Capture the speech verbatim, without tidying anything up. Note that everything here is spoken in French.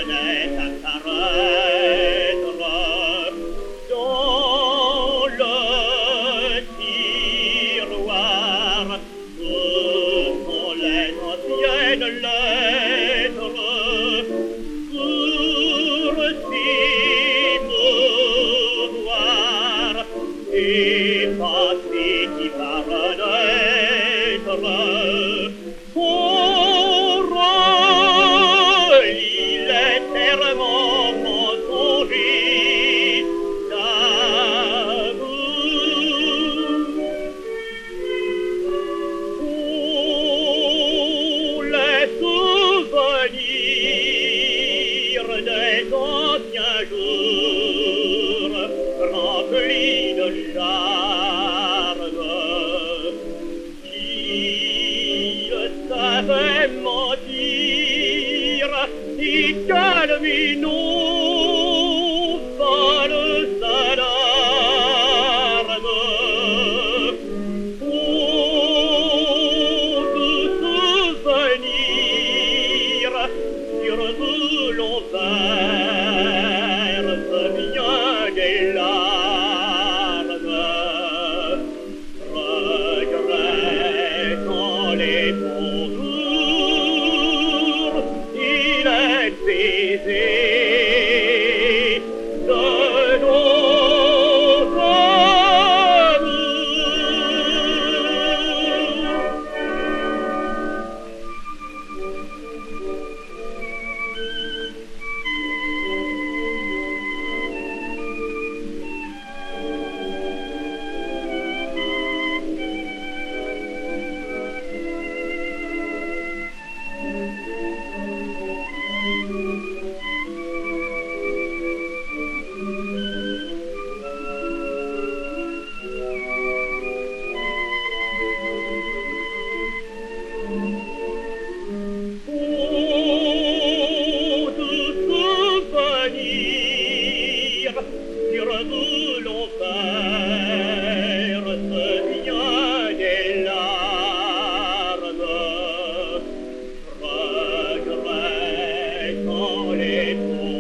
jeunesse à s'arrêtera dans le tiroir où sont les anciennes lettres pour s'y mouvoir et passer qui va renaître. Pour il est tellement mensonger d'amour. Pour les souvenirs des anciens jours remplis de charme, savait mentir et calmer nos folles alarmes. Pour tout souvenir, sur nous l'on verse bien des larmes, regrettant les bons jours, il est baisé de nos amours. Sur nous l'on verse bien des larmes, regrettant les